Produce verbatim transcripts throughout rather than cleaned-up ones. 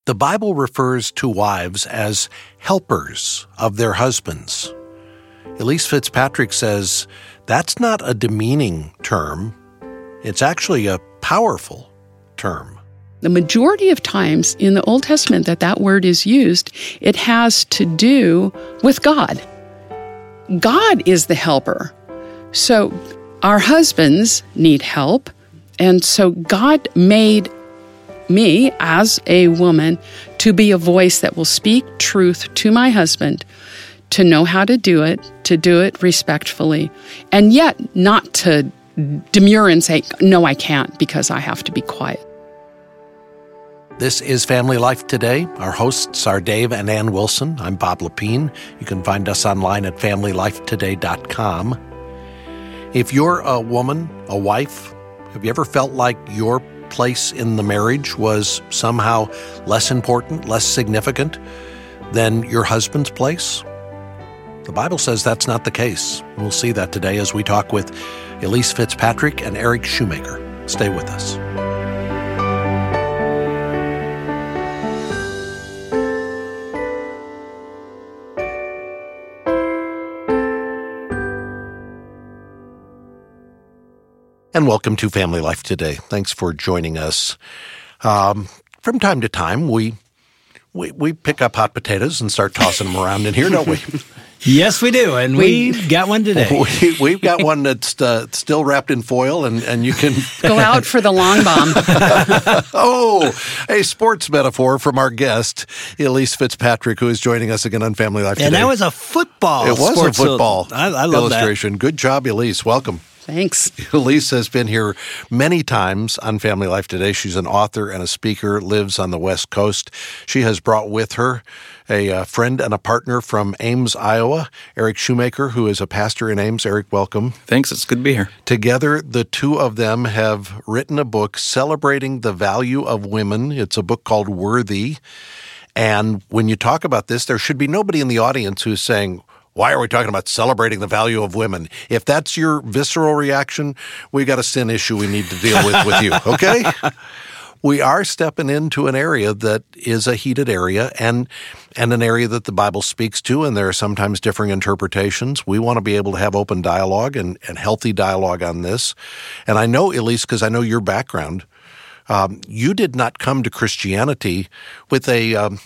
The Bible refers to wives as helpers of their husbands. Elyse Fitzpatrick says that's not a demeaning term. It's actually a powerful term. The majority of times in the Old Testament that that word is used, it has to do with God. God is the helper. So our husbands need help, and so God made me as a woman to be a voice that will speak truth to my husband, to know how to do it, to do it respectfully, and yet not to demur and say, no, I can't because I have to be quiet. This is Family Life Today. Our hosts are Dave and Ann Wilson. I'm Bob Lepine. You can find us online at family life today dot com. If you're a woman, a wife, have you ever felt like your place in the marriage was somehow less important, less significant than your husband's place? The Bible says that's not the case. We'll see that today as we talk with Elyse Fitzpatrick and Eric Shoemaker. Stay with us. And welcome to Family Life Today. Thanks for joining us. Um, from time to time, we, we we pick up hot potatoes and start tossing them around in here, don't we? Yes, we do, and we, we've got one today. We, we've got one that's uh, still wrapped in foil, and, and you can... Go out for the long bomb. Oh, a sports metaphor from our guest, Elyse Fitzpatrick, who is joining us again on Family Life Today. And that was a football It was a football I, I love illustration. That. Good job, Elyse. Welcome. Thanks. Elyse has been here many times on Family Life Today. She's an author and a speaker, lives on the West Coast. She has brought with her a uh, friend and a partner from Ames, Iowa, Eric Shoemaker, who is a pastor in Ames. Eric, welcome. Thanks. It's good to be here. Together, the two of them have written a book celebrating the value of women. It's a book called Worthy. And when you talk about this, there should be nobody in the audience who's saying, why are we talking about celebrating the value of women? If that's your visceral reaction, we got a sin issue we need to deal with with you, okay? We are stepping into an area that is a heated area and and an area that the Bible speaks to, and there are sometimes differing interpretations. We want to be able to have open dialogue and, and healthy dialogue on this. And I know, Elyse, because I know your background, um, you did not come to Christianity with a... Um,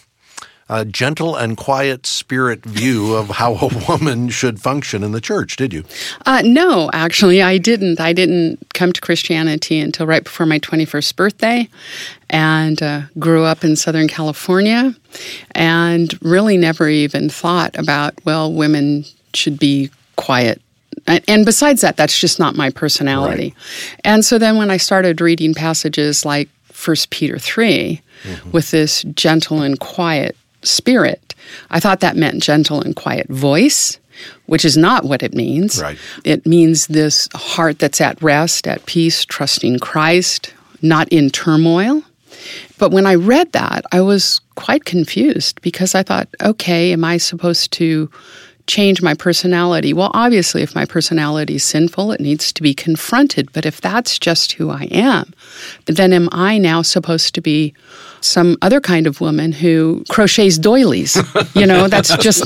A gentle and quiet spirit view of how a woman should function in the church, did you? Uh, no, actually, I didn't. I didn't come to Christianity until right before my twenty-first birthday, and uh, grew up in Southern California, and really never even thought about, well, women should be quiet. And besides that, that's just not my personality. Right. And so then when I started reading passages like First Peter three, mm-hmm. with this gentle and quiet spirit, I thought that meant gentle and quiet voice, which is not what it means. Right. It means this heart that's at rest, at peace, trusting Christ, not in turmoil. But when I read that, I was quite confused because I thought, okay, am I supposed to change my personality? Well, obviously, if my personality is sinful, it needs to be confronted. But if that's just who I am, then am I now supposed to be some other kind of woman who crochets doilies? You know, that's just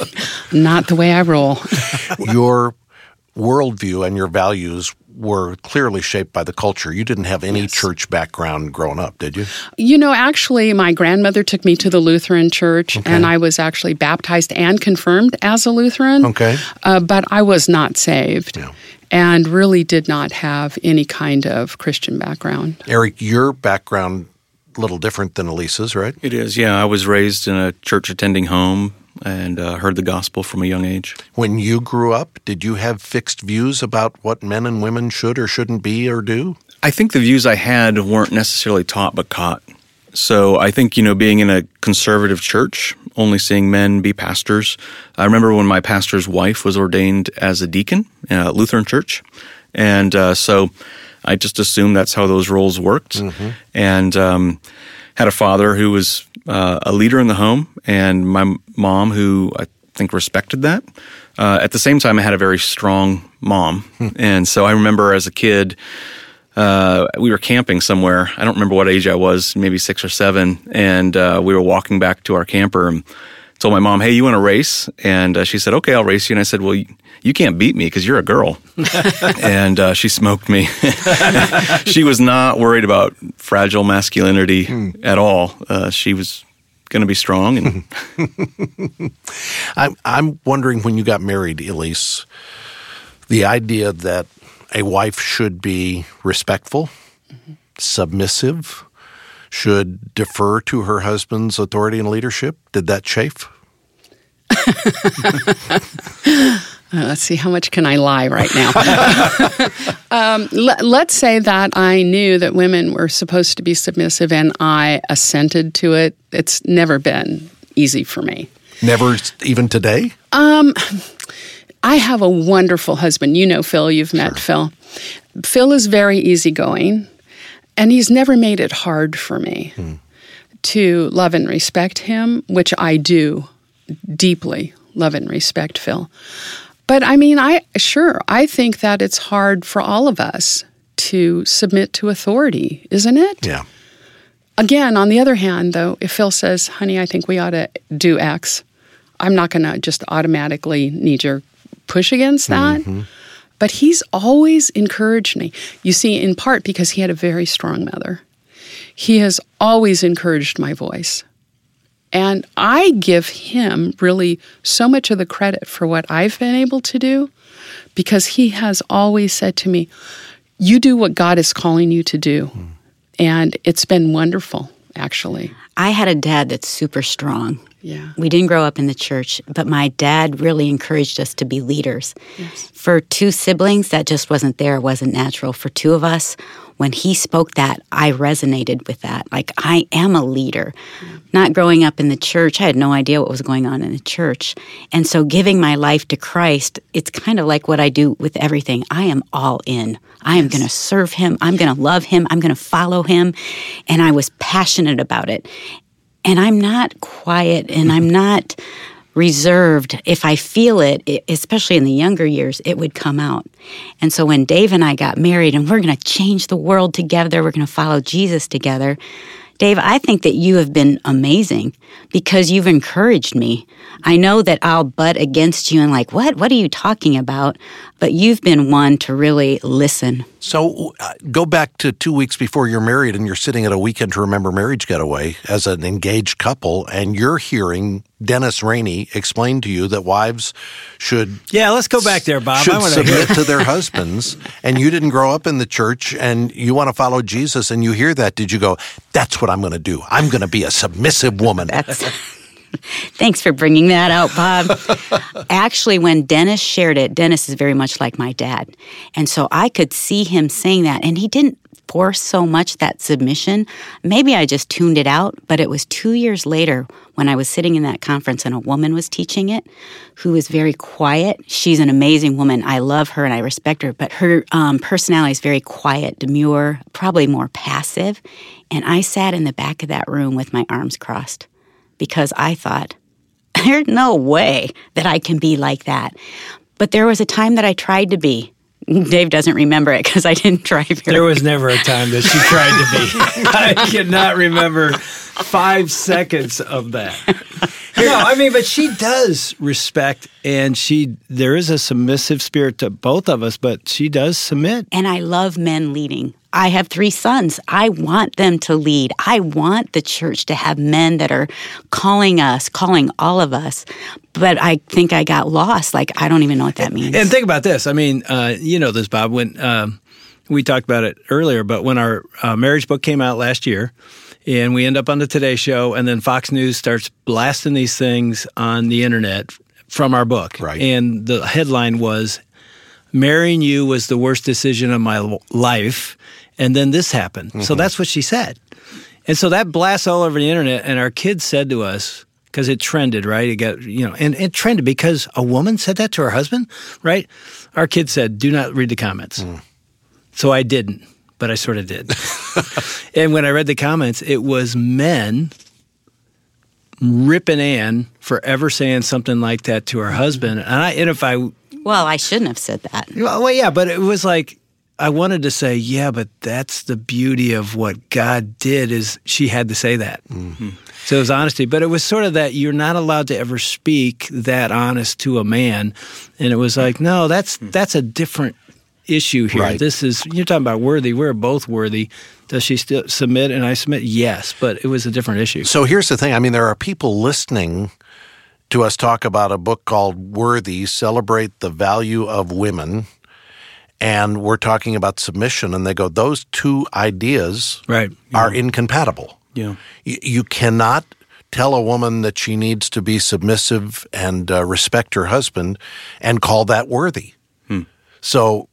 not the way I roll. Your worldview and your values were clearly shaped by the culture. You didn't have any yes. church background growing up, did you? You know, actually, my grandmother took me to the Lutheran church, okay. and I was actually baptized and confirmed as a Lutheran. Okay. Uh, but I was not saved. Yeah. And really did not have any kind of Christian background. Eric, your background a little different than Elyse's, right? It is, yeah. I was raised in a church-attending home and uh, heard the gospel from a young age. When you grew up, did you have fixed views about what men and women should or shouldn't be or do? I think the views I had weren't necessarily taught but caught. So I think, you know, being in a conservative church, only seeing men be pastors. I remember when my pastor's wife was ordained as a deacon in a Lutheran church. And uh, so I just assumed that's how those roles worked. Mm-hmm. And um, had a father who was uh, a leader in the home, and my mom who I think respected that. Uh, at the same time, I had a very strong mom. Hmm. And so I remember as a kid uh, we were camping somewhere. I don't remember what age I was, maybe six or seven. And uh, we were walking back to our camper and told my mom, hey, you want to race? And uh, she said, okay, I'll race you. And I said, well, you, you can't beat me because you're a girl. And uh, she smoked me. She was not worried about fragile masculinity mm. at all. Uh, she was going to be strong. And I'm, I'm wondering, when you got married, Elise, the idea that a wife should be respectful, mm-hmm. submissive, should defer to her husband's authority and leadership, did that chafe? uh, let's see, how much can I lie right now? um, l- let's say that I knew that women were supposed to be submissive and I assented to it. It's never been easy for me. Never, even today? Um, I have a wonderful husband. You know Phil. You've met Sure. Phil. Phil is very easygoing, and he's never made it hard for me hmm. to love and respect him, which I do deeply love and respect Phil. But I mean, I sure, I think that it's hard for all of us to submit to authority, isn't it? Yeah. Again, on the other hand, though, if Phil says, honey, I think we ought to do X, I'm not going to just automatically knee-jerk push against that. Mm-hmm. But he's always encouraged me. You see, in part because he had a very strong mother. He has always encouraged my voice. And I give him really so much of the credit for what I've been able to do, because he has always said to me, you do what God is calling you to do. Mm. And it's been wonderful, actually. I had a dad that's super strong. Yeah. We didn't grow up in the church, but my dad really encouraged us to be leaders. Yes. For two siblings, that just wasn't there, wasn't natural. For two of us, when he spoke that, I resonated with that. Like, I am a leader. Yeah. Not growing up in the church, I had no idea what was going on in the church. And so giving my life to Christ, it's kind of like what I do with everything. I am all in. I am yes. going to serve him. I'm going to love him. I'm going to follow him. And I was passionate about it. And I'm not quiet and I'm not reserved. If I feel it, especially in the younger years, it would come out. And so when Dave and I got married and we're going to change the world together, we're going to follow Jesus together, Dave, I think that you have been amazing because you've encouraged me. I know that I'll butt against you and like, what? What are you talking about? But you've been one to really listen. So uh, go back to two weeks before you're married and you're sitting at a Weekend to Remember marriage getaway as an engaged couple, and you're hearing Dennis Rainey explain to you that wives should yeah, let's go back there, Bob. should I submit to their husbands, and you didn't grow up in the church, and you want to follow Jesus, and you hear that. Did you go, that's what I'm going to do. I'm going to be a submissive woman. That's... Thanks for bringing that out, Bob. Actually, when Dennis shared it, Dennis is very much like my dad. And so I could see him saying that. And he didn't force so much that submission. Maybe I just tuned it out. But it was two years later when I was sitting in that conference and a woman was teaching it who was very quiet. She's an amazing woman. I love her and I respect her. But her um, personality is very quiet, demure, probably more passive. And I sat in the back of that room with my arms crossed, because I thought, there's no way that I can be like that. But there was a time that I tried to be. Dave doesn't remember it because I didn't try very There was never a time that she tried to be. I cannot remember five seconds of that. No, I mean, but she does respect, and she there is a submissive spirit to both of us, but she does submit. And I love men leading. I have three sons. I want them to lead. I want the church to have men that are calling us, calling all of us. But I think I got lost. Like, I don't even know what that means. And think about this. I mean, uh, you know this, Bob. When um, we talked about it earlier, but when our uh, marriage book came out last year, and we end up on the Today Show, and then Fox News starts blasting these things on the internet from our book. Right. And the headline was, "Marrying you was the worst decision of my life." And then this happened. Mm-hmm. So that's what she said. And so that blasts all over the internet. And our kids said to us, because it trended, right? It got, you know, and it trended because a woman said that to her husband, right? Our kids said, do not read the comments. Mm. So I didn't, but I sort of did. And when I read the comments, it was men ripping Ann for ever saying something like that to her husband. And I, and if I... Well, I shouldn't have said that. Well, yeah, but it was like, I wanted to say, yeah, but that's the beauty of what God did is she had to say that. Mm-hmm. So it was honesty. But it was sort of that you're not allowed to ever speak that honest to a man. And it was like, no, that's that's a different issue here. Right. This is, you're talking about worthy. We're both worthy. Does she still submit? And I submit, yes. But it was a different issue. So here's the thing. I mean, there are people listening to us talk about a book called Worthy, Celebrate the Value of Women. And we're talking about submission, and they go, those two ideas right. are yeah. incompatible. Yeah. You, you cannot tell a woman that she needs to be submissive and uh, respect her husband and call that worthy. Hmm. So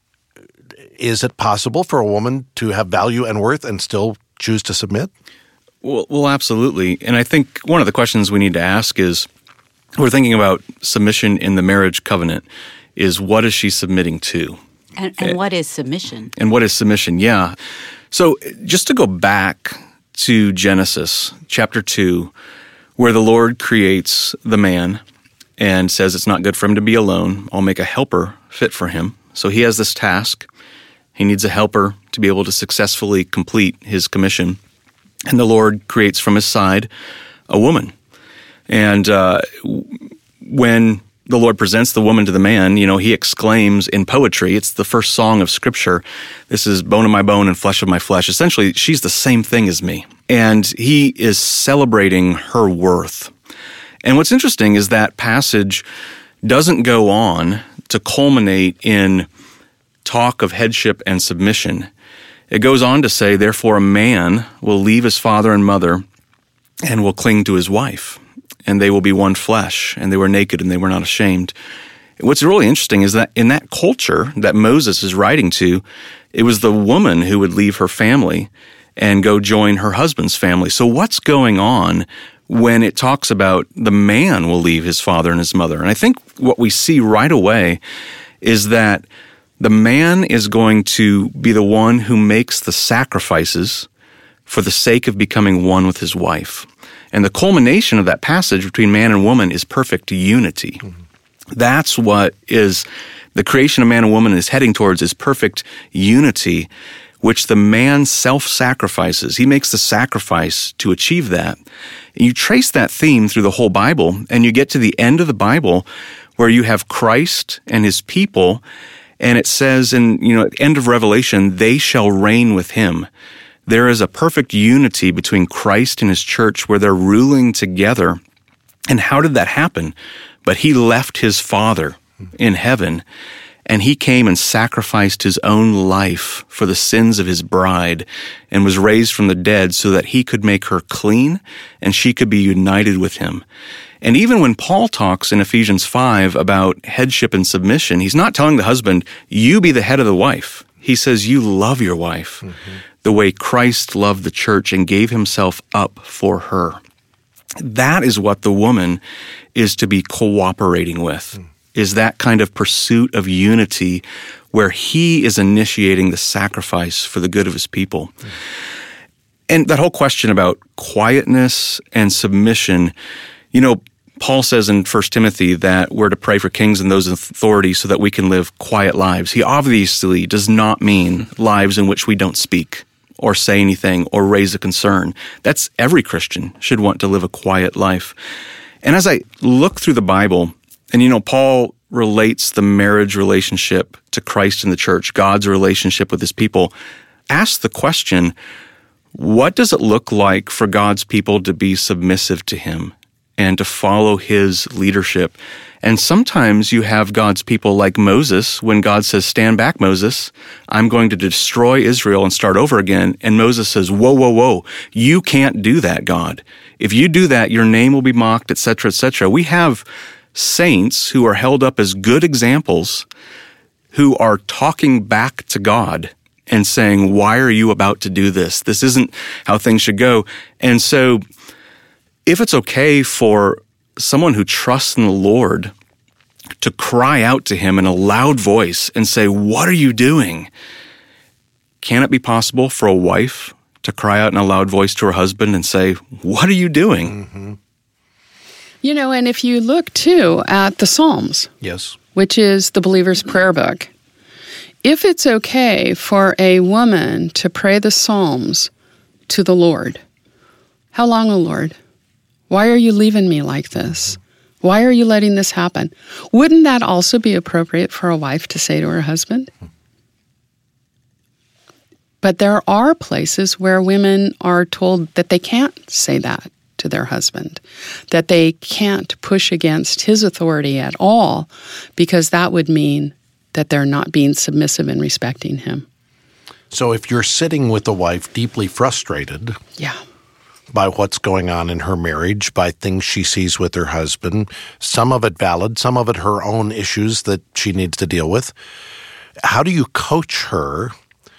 is it possible for a woman to have value and worth and still choose to submit? Well, well, absolutely. And I think one of the questions we need to ask is, we're thinking about submission in the marriage covenant, is what is she submitting to? And, and what is submission? And what is submission? Yeah. So just to go back to Genesis chapter two, where the Lord creates the man and says it's not good for him to be alone. I'll make a helper fit for him. So he has this task. He needs a helper to be able to successfully complete his commission. And the Lord creates from his side a woman. And uh, when the Lord presents the woman to the man, you know, he exclaims in poetry, it's the first song of Scripture, this is bone of my bone and flesh of my flesh. Essentially, she's the same thing as me. And he is celebrating her worth. And what's interesting is that passage doesn't go on to culminate in talk of headship and submission. It goes on to say, therefore a man will leave his father and mother and will cling to his wife, and they will be one flesh, and they were naked and they were not ashamed. What's really interesting is that in that culture that Moses is writing to, it was the woman who would leave her family and go join her husband's family. So what's going on when it talks about the man will leave his father and his mother? And I think what we see right away is that the man is going to be the one who makes the sacrifices for the sake of becoming one with his wife. And the culmination of that passage between man and woman is perfect unity. Mm-hmm. That's what is the creation of man and woman is heading towards, is perfect unity, which the man self-sacrifices. He makes the sacrifice to achieve that. And you trace that theme through the whole Bible, and you get to the end of the Bible where you have Christ and his people, and it says in, you know, at the end of Revelation, they shall reign with him. There is a perfect unity between Christ and his church where they're ruling together. And how did that happen? But he left his Father in heaven, and he came and sacrificed his own life for the sins of his bride and was raised from the dead so that he could make her clean and she could be united with him. And even when Paul talks in Ephesians five about headship and submission, he's not telling the husband, you be the head of the wife. He says, you love your wife mm-hmm. the way Christ loved the church and gave himself up for her. That is what the woman is to be cooperating with, mm. is that kind of pursuit of unity where he is initiating the sacrifice for the good of his people. Mm. And that whole question about quietness and submission, you know, Paul says in First Timothy that we're to pray for kings and those in authority so that we can live quiet lives. He obviously does not mean lives in which we don't speak or say anything or raise a concern. That's every Christian should want to live a quiet life. And as I look through the Bible, and you know, Paul relates the marriage relationship to Christ and the church, God's relationship with his people, ask the question, what does it look like for God's people to be submissive to him and to follow his leadership? And sometimes you have God's people like Moses, when God says, stand back, Moses, I'm going to destroy Israel and start over again. And Moses says, whoa, whoa, whoa, you can't do that, God. If you do that, your name will be mocked, et cetera, et cetera. We have saints who are held up as good examples who are talking back to God and saying, why are you about to do this? This isn't how things should go. And so if it's okay for someone who trusts in the Lord to cry out to him in a loud voice and say, what are you doing? Can it be possible for a wife to cry out in a loud voice to her husband and say, what are you doing? Mm-hmm. You know, and if you look, too, at the Psalms, yes, which is the believer's prayer book, if it's okay for a woman to pray the Psalms to the Lord, how long, O Lord? Why are you leaving me like this? Why are you letting this happen? Wouldn't that also be appropriate for a wife to say to her husband? But there are places where women are told that they can't say that to their husband, that they can't push against his authority at all, because that would mean that they're not being submissive and respecting him. So if you're sitting with a wife deeply frustrated Yeah. by what's going on in her marriage, by things she sees with her husband, some of it valid, some of it her own issues that she needs to deal with, how do you coach her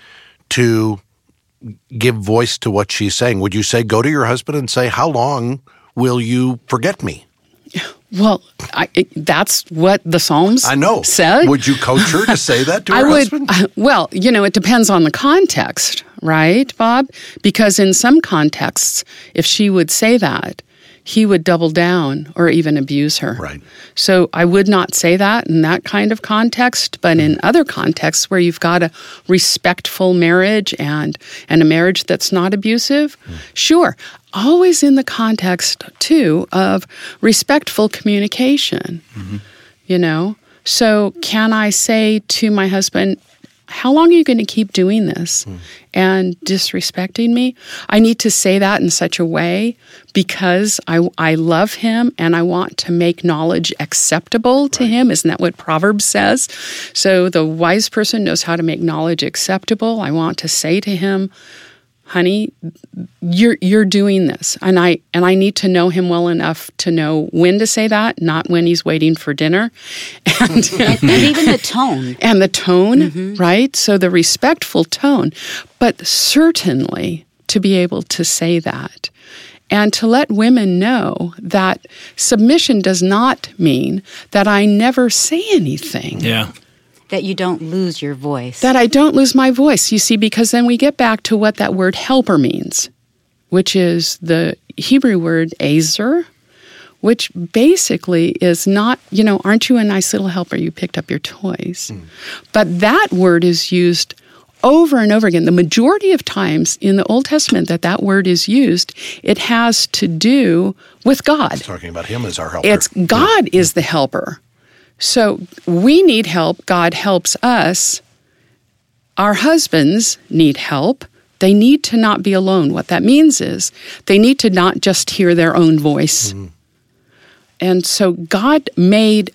to give voice to what she's saying? Would you say, go to your husband and say, how long will you forget me? Well, I, it, that's what the Psalms I know. said. Would you coach her to say that to her I would, husband? Well, you know, it depends on the context, right, Bob? Because in some contexts, if she would say that, he would double down or even abuse her. Right. So I would not say that in that kind of context, but in other contexts where you've got a respectful marriage and, and a marriage that's not abusive, mm. sure. Always in the context, too, of respectful communication, mm-hmm. you know? So can I say to my husband, how long are you going to keep doing this mm. and disrespecting me? I need to say that in such a way because I, I love him and I want to make knowledge acceptable to right. him. Isn't that what Proverbs says? So the wise person knows how to make knowledge acceptable. I want to say to him, honey, you're you're doing this, and I and I need to know him well enough to know when to say that, not when he's waiting for dinner, and, and even the tone and the tone, mm-hmm. right? So the respectful tone, but certainly to be able to say that, and to let women know that submission does not mean that I never say anything. Yeah. That you don't lose your voice. That I don't lose my voice, you see, because then we get back to what that word helper means, which is the Hebrew word azer, which basically is not, you know, aren't you a nice little helper? You picked up your toys. Mm. But that word is used over and over again. The majority of times in the Old Testament that that word is used, it has to do with God. It's talking about him as our helper. It's God yeah. is the helper. So we need help. God helps us. Our husbands need help. They need to not be alone. What that means is they need to not just hear their own voice. Mm-hmm. And so God made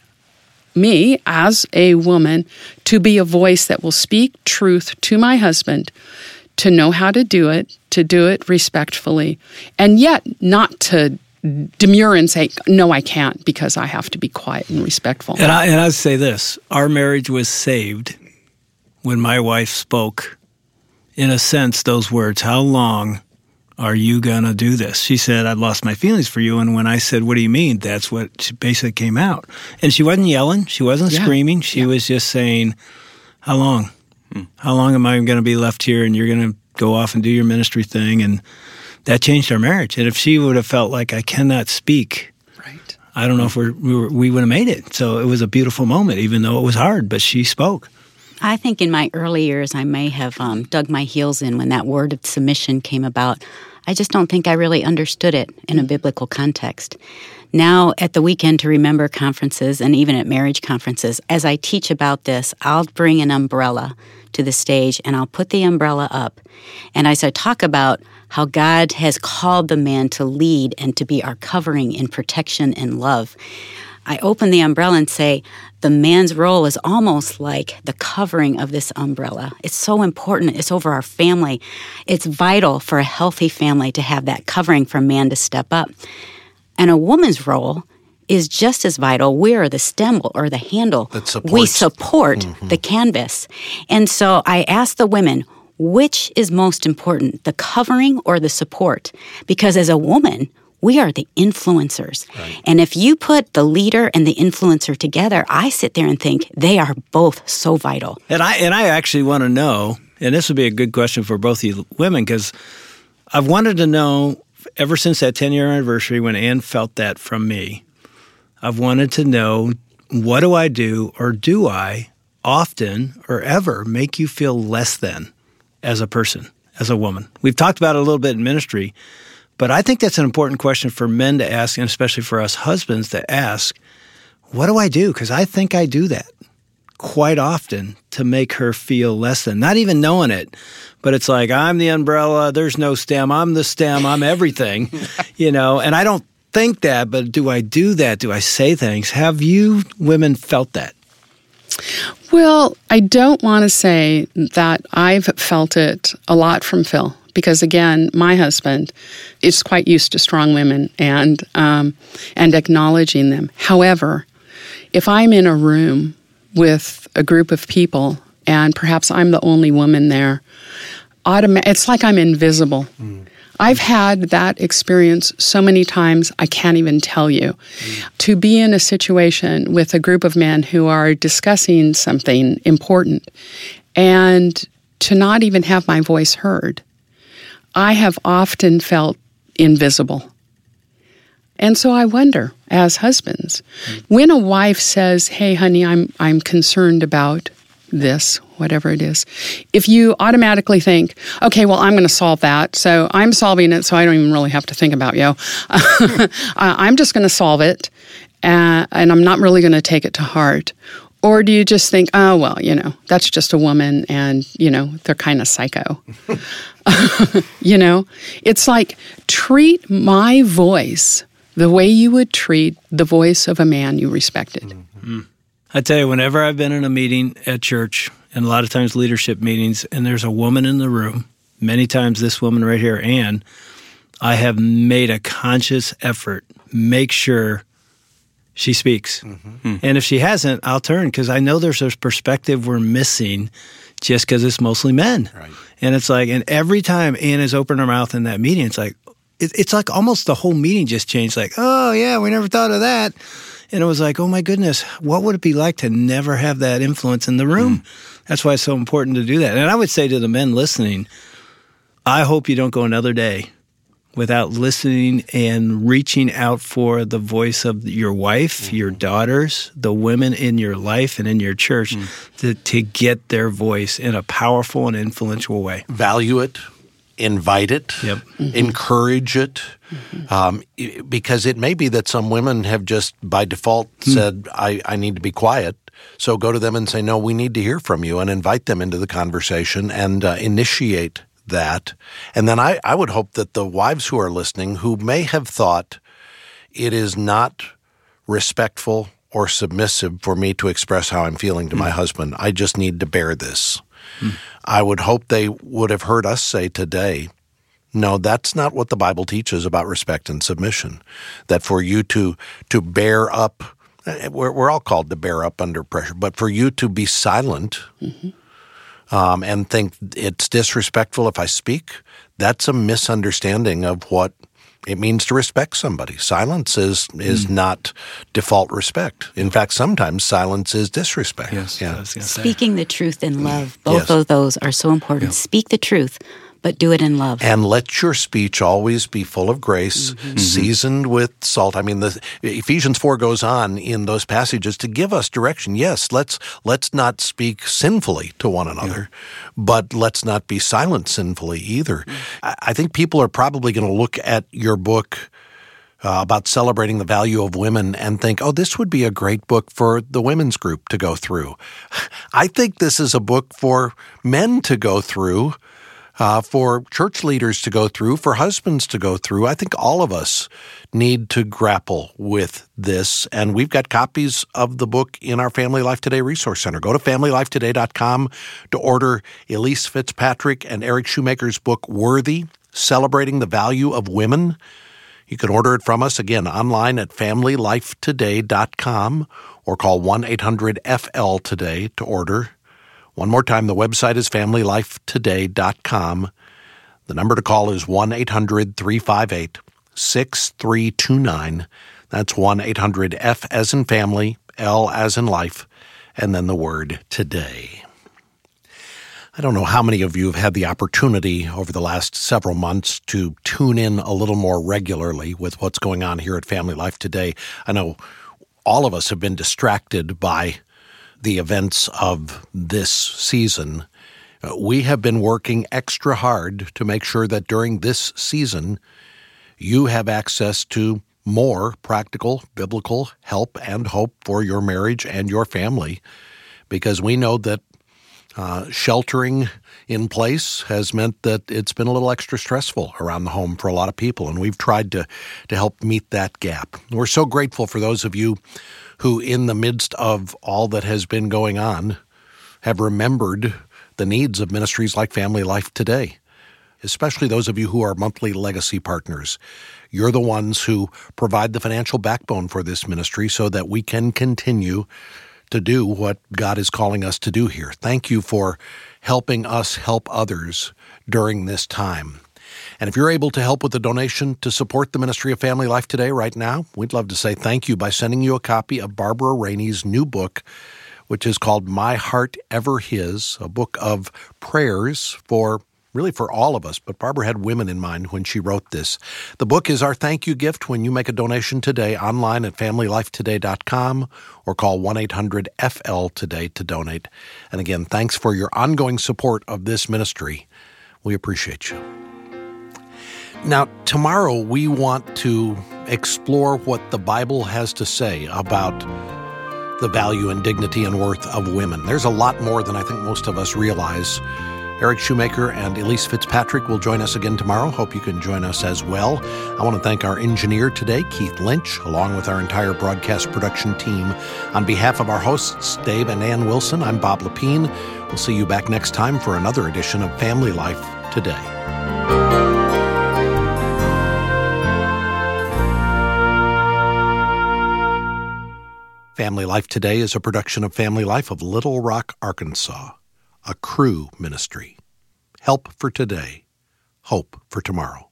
me as a woman to be a voice that will speak truth to my husband, to know how to do it, to do it respectfully, and yet not to demur and say, no, I can't because I have to be quiet and respectful. And, I, and I'd say this, our marriage was saved when my wife spoke, in a sense, those words, how long are you going to do this? She said, I've lost my feelings for you. And when I said, what do you mean? That's what basically came out. And she wasn't yelling. She wasn't yeah. screaming. She yeah. was just saying, how long? Hmm. How long am I going to be left here and you're going to go off and do your ministry thing? And that changed our marriage. And if she would have felt like I cannot speak, right. I don't know if we're, we, were, we would have made it. So it was a beautiful moment, even though it was hard, but she spoke. I think in my early years, I may have um, dug my heels in when that word of submission came about. I just don't think I really understood it in a biblical context. Now, at the Weekend to Remember conferences and even at marriage conferences, as I teach about this, I'll bring an umbrella to the stage and I'll put the umbrella up. And as I talk about how God has called the man to lead and to be our covering in protection and love, I open the umbrella and say, the man's role is almost like the covering of this umbrella. It's so important. It's over our family. It's vital for a healthy family to have that covering for a man to step up. And a woman's role is just as vital. We are the stem or the handle. We support mm-hmm. the canvas. And so I ask the women, which is most important, the covering or the support? Because as a woman, we are the influencers. Right. And if you put the leader and the influencer together, I sit there and think they are both so vital. And I and I actually want to know, and this would be a good question for both of you women, because I've wanted to know ever since that ten-year anniversary when Ann felt that from me, I've wanted to know, what do I do or do I often or ever make you feel less than as a person, as a woman? We've talked about it a little bit in ministry, but I think that's an important question for men to ask, and especially for us husbands to ask, what do I do? Because I think I do that quite often to make her feel less than, not even knowing it, but it's like, I'm the umbrella, there's no stem, I'm the stem, I'm everything, you know, and I don't think that, but do I do that? Do I say things? Have you women felt that? Well, I don't want to say that I've felt it a lot from Phil, because again, my husband is quite used to strong women and um, and acknowledging them. However, if I'm in a room with a group of people and perhaps I'm the only woman there, automa- it's like I'm invisible. Mm. I've had that experience so many times, I can't even tell you. Mm. To be in a situation with a group of men who are discussing something important and to not even have my voice heard, I have often felt invisible. And so I wonder, as husbands, mm. when a wife says, hey, honey, I'm I'm concerned about this, whatever it is, if you automatically think, okay, well, I'm going to solve that, so I'm solving it, so I don't even really have to think about you. I'm just going to solve it, uh, and I'm not really going to take it to heart. Or do you just think, oh, well, you know, that's just a woman, and, you know, they're kind of psycho. You know, it's like, treat my voice the way you would treat the voice of a man you respected. Mm-hmm. I tell you, whenever I've been in a meeting at church, and a lot of times leadership meetings, and there's a woman in the room, many times this woman right here, Anne, I have made a conscious effort, make sure she speaks. Mm-hmm. And if she hasn't, I'll turn, because I know there's a perspective we're missing just because it's mostly men. Right. And it's like, and every time Anne has opened her mouth in that meeting, it's like, it, it's like almost the whole meeting just changed, like, oh, yeah, we never thought of that. And it was like, oh, my goodness, what would it be like to never have that influence in the room? Mm. That's why it's so important to do that. And I would say to the men listening, I hope you don't go another day without listening and reaching out for the voice of your wife, mm-hmm. your daughters, the women in your life and in your church mm. to, to get their voice in a powerful and influential way. Value it. Invite it, yep. mm-hmm. encourage it, mm-hmm. um, because it may be that some women have just by default mm. said, I, I need to be quiet. So go to them and say, no, we need to hear from you, and invite them into the conversation and uh, initiate that. And then I, I would hope that the wives who are listening, who may have thought it is not respectful or submissive for me to express how I'm feeling to mm. my husband, I just need to bear this. Hmm. I would hope they would have heard us say today, no, that's not what the Bible teaches about respect and submission. That for you to to bear up, we're, we're all called to bear up under pressure, but for you to be silent mm-hmm. um, and think it's disrespectful if I speak, that's a misunderstanding of what it means to respect somebody. Silence is is mm. not default respect. In fact, sometimes silence is disrespect. Yes, yeah. Speaking the truth in love, both yes. of those are so important. Yeah. Speak the truth, but do it in love. And let your speech always be full of grace, mm-hmm. seasoned with salt. I mean, the Ephesians four goes on in those passages to give us direction. Yes, let's let's not speak sinfully to one another, yeah. but let's not be silent sinfully either. Mm-hmm. I, I think people are probably going to look at your book uh, about celebrating the value of women and think, oh, this would be a great book for the women's group to go through. I think this is a book for men to go through. Uh, for church leaders to go through, for husbands to go through. I think all of us need to grapple with this, and we've got copies of the book in our Family Life Today Resource Center. Go to family life today dot com to order Elise Fitzpatrick and Eric Shoemaker's book, Worthy, Celebrating the Value of Women. You can order it from us, again, online at family life today dot com or call one eight hundred F L today to order. One more time, the website is family life today dot com. The number to call is one eight hundred three five eight six three two nine. That's one eight hundred F as in family, L as in life, and then the word today. I don't know how many of you have had the opportunity over the last several months to tune in a little more regularly with what's going on here at Family Life Today. I know all of us have been distracted by the events of this season, uh, we have been working extra hard to make sure that during this season, you have access to more practical, biblical help and hope for your marriage and your family, because we know that uh, sheltering in place has meant that it's been a little extra stressful around the home for a lot of people, and we've tried to, to help meet that gap. We're so grateful for those of you who, in the midst of all that has been going on, have remembered the needs of ministries like Family Life Today, especially those of you who are monthly legacy partners. You're the ones who provide the financial backbone for this ministry so that we can continue to do what God is calling us to do here. Thank you for helping us help others during this time. And if you're able to help with a donation to support the ministry of Family Life Today right now, we'd love to say thank you by sending you a copy of Barbara Rainey's new book, which is called My Heart Ever His, a book of prayers for really for all of us, but Barbara had women in mind when she wrote this. The book is our thank you gift when you make a donation today online at family life today dot com or call one eight hundred F L today to donate. And again, thanks for your ongoing support of this ministry. We appreciate you. Now, tomorrow we want to explore what the Bible has to say about the value and dignity and worth of women. There's a lot more than I think most of us realize. Eric Shoemaker and Elise Fitzpatrick will join us again tomorrow. Hope you can join us as well. I want to thank our engineer today, Keith Lynch, along with our entire broadcast production team. On behalf of our hosts, Dave and Ann Wilson, I'm Bob Lepine. We'll see you back next time for another edition of Family Life Today. Family Life Today is a production of Family Life of Little Rock, Arkansas, a Cru ministry. Help for today, hope for tomorrow.